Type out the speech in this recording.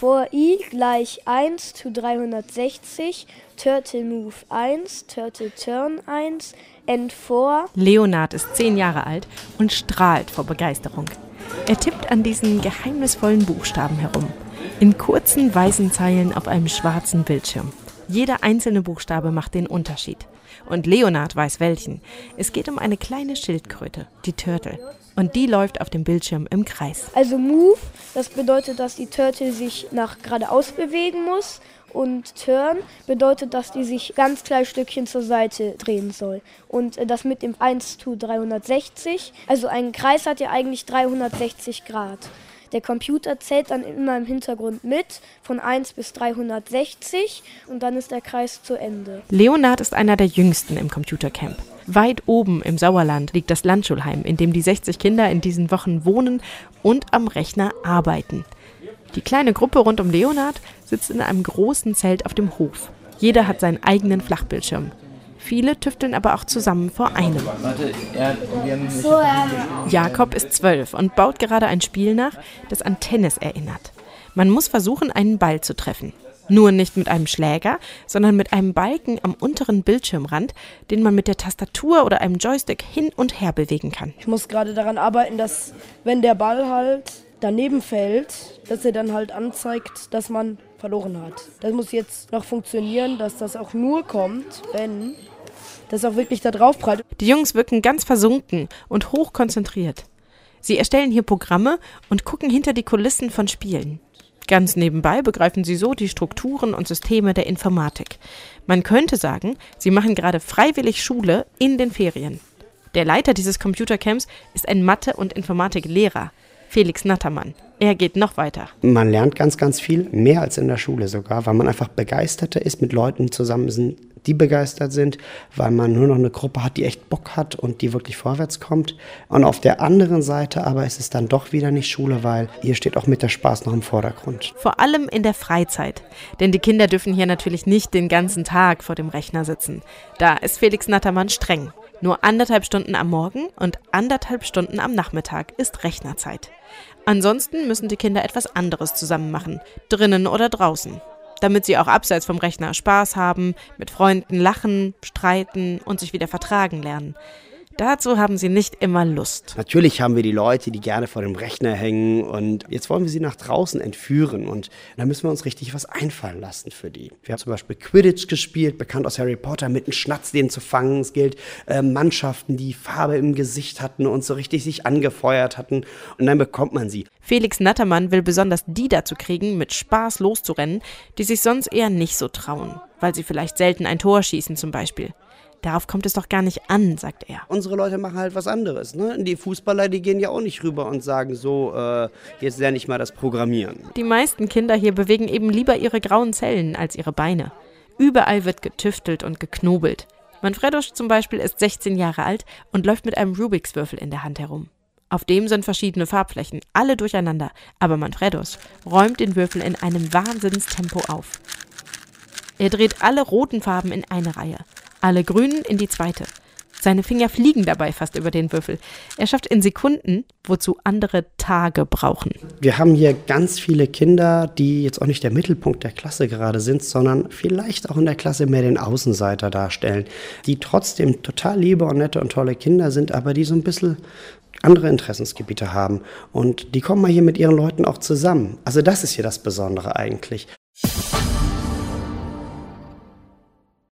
For i gleich 1 to 360, Turtle Move 1, Turtle Turn 1, and for... Leonard ist 10 Jahre alt und strahlt vor Begeisterung. Er tippt an diesen geheimnisvollen Buchstaben herum. In kurzen weißen Zeilen auf einem schwarzen Bildschirm. Jeder einzelne Buchstabe macht den Unterschied. Und Leonard weiß welchen. Es geht um eine kleine Schildkröte, die Turtle. Und die läuft auf dem Bildschirm im Kreis. Also Move, das bedeutet, dass die Turtle sich nach geradeaus bewegen muss. Und Turn bedeutet, dass die sich ganz klein Stückchen zur Seite drehen soll. Und das mit dem 1 to 360, also ein Kreis hat ja eigentlich 360 Grad. Der Computer zählt dann immer im Hintergrund mit, von 1 bis 360 und dann ist der Kreis zu Ende. Leonard ist einer der Jüngsten im Computercamp. Weit oben im Sauerland liegt das Landschulheim, in dem die 60 Kinder in diesen Wochen wohnen und am Rechner arbeiten. Die kleine Gruppe rund um Leonard sitzt in einem großen Zelt auf dem Hof. Jeder hat seinen eigenen Flachbildschirm. Viele tüfteln aber auch zusammen vor einem. Jakob ist 12 und baut gerade ein Spiel nach, das an Tennis erinnert. Man muss versuchen, einen Ball zu treffen. Nur nicht mit einem Schläger, sondern mit einem Balken am unteren Bildschirmrand, den man mit der Tastatur oder einem Joystick hin und her bewegen kann. Ich muss gerade daran arbeiten, dass, wenn der Ball halt daneben fällt, dass er dann halt anzeigt, dass man verloren hat. Das muss jetzt noch funktionieren, dass das auch nur kommt, wenn das auch wirklich da drauf prallt. Die Jungs wirken ganz versunken und hoch konzentriert. Sie erstellen hier Programme und gucken hinter die Kulissen von Spielen. Ganz nebenbei begreifen sie so die Strukturen und Systeme der Informatik. Man könnte sagen, sie machen gerade freiwillig Schule in den Ferien. Der Leiter dieses Computercamps ist ein Mathe- und Informatiklehrer, Felix Nattermann. Er geht noch weiter. Man lernt ganz, ganz viel, mehr als in der Schule sogar, weil man einfach begeisterter ist, mit Leuten zusammen sind, die begeistert sind, weil man nur noch eine Gruppe hat, die echt Bock hat und die wirklich vorwärts kommt. Und auf der anderen Seite aber ist es dann doch wieder nicht Schule, weil hier steht auch mit der Spaß noch im Vordergrund. Vor allem in der Freizeit. Denn die Kinder dürfen hier natürlich nicht den ganzen Tag vor dem Rechner sitzen. Da ist Felix Nattermann streng. Nur 1,5 Stunden am Morgen und 1,5 Stunden am Nachmittag ist Rechnerzeit. Ansonsten müssen die Kinder etwas anderes zusammen machen, drinnen oder draußen. Damit sie auch abseits vom Rechner Spaß haben, mit Freunden lachen, streiten und sich wieder vertragen lernen. Dazu haben sie nicht immer Lust. Natürlich haben wir die Leute, die gerne vor dem Rechner hängen und jetzt wollen wir sie nach draußen entführen und da müssen wir uns richtig was einfallen lassen für die. Wir haben zum Beispiel Quidditch gespielt, bekannt aus Harry Potter, mit einem Schnatz, den zu fangen. Es gilt Mannschaften, die Farbe im Gesicht hatten und so richtig sich angefeuert hatten und dann bekommt man sie. Felix Nattermann will besonders die dazu kriegen, mit Spaß loszurennen, die sich sonst eher nicht so trauen, weil sie vielleicht selten ein Tor schießen zum Beispiel. Darauf kommt es doch gar nicht an, sagt er. Unsere Leute machen halt was anderes. Ne? Die Fußballer, die gehen ja auch nicht rüber und sagen so, jetzt lerne ich mal das Programmieren. Die meisten Kinder hier bewegen eben lieber ihre grauen Zellen als ihre Beine. Überall wird getüftelt und geknobelt. Manfredos zum Beispiel ist 16 Jahre alt und läuft mit einem Rubiks-Würfel in der Hand herum. Auf dem sind verschiedene Farbflächen, alle durcheinander. Aber Manfredos räumt den Würfel in einem Wahnsinnstempo auf. Er dreht alle roten Farben in eine Reihe. Alle grünen in die zweite. Seine Finger fliegen dabei fast über den Würfel. Er schafft in Sekunden, wozu andere Tage brauchen. Wir haben hier ganz viele Kinder, die jetzt auch nicht der Mittelpunkt der Klasse gerade sind, sondern vielleicht auch in der Klasse mehr den Außenseiter darstellen, die trotzdem total liebe und nette und tolle Kinder sind, aber die so ein bisschen andere Interessensgebiete haben. Und die kommen mal hier mit ihren Leuten auch zusammen. Also das ist hier das Besondere eigentlich.